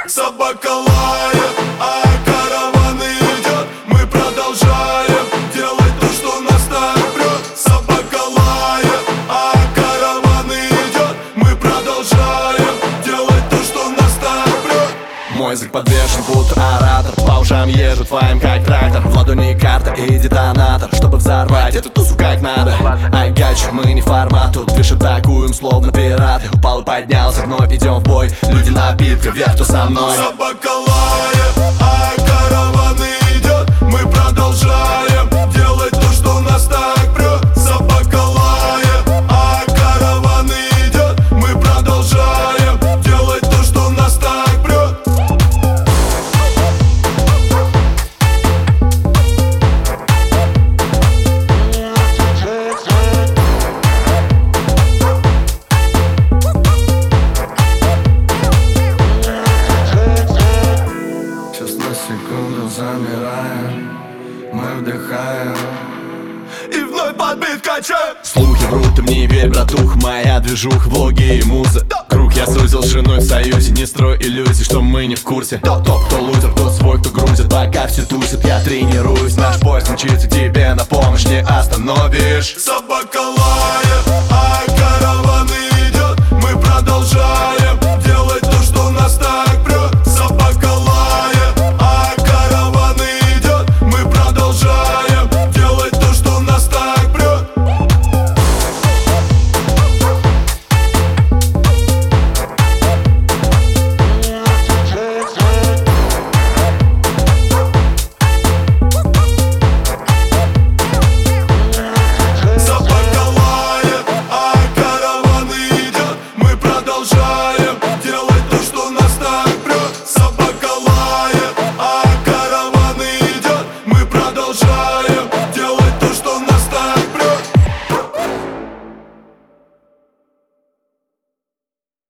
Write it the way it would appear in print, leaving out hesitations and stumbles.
Собака лает, а караван идет. Мы продолжаем делать то, что нас так прет. Собака лает, а караван идет. Мы продолжаем делать то, что нас так прет. Мой язык подвешен, будто оратор. По ушам езжу твоим, как трактор. В ладони карта и детонатор, чтобы взорвать эту тусу как надо. I got you, мы не формат, тут лишь атакуем, словно пираты. Упал и поднялся, вновь идем в бой. Люди напитка, вверх, кто со мной. Собака лает, а караван идет. Мы продолжаем делать то, что нас так прет. Собака лает, а караван идет. Мы продолжаем делать то, что нас так прет. Сейчас на секунду замираем, мы вдыхаем И вновь подбит качаем. Слухи врут, ты мне верь, братух. Моя движух, влоги и муза. Круг я сузил шириной в союзе. Не строй иллюзий, что мы не в курсе. Топ, кто лузер, кто свой, кто грузит. Пока все тусят, я тренируюсь. Наш поезд мчится, тебе на помощь не остановишь. Собака лает.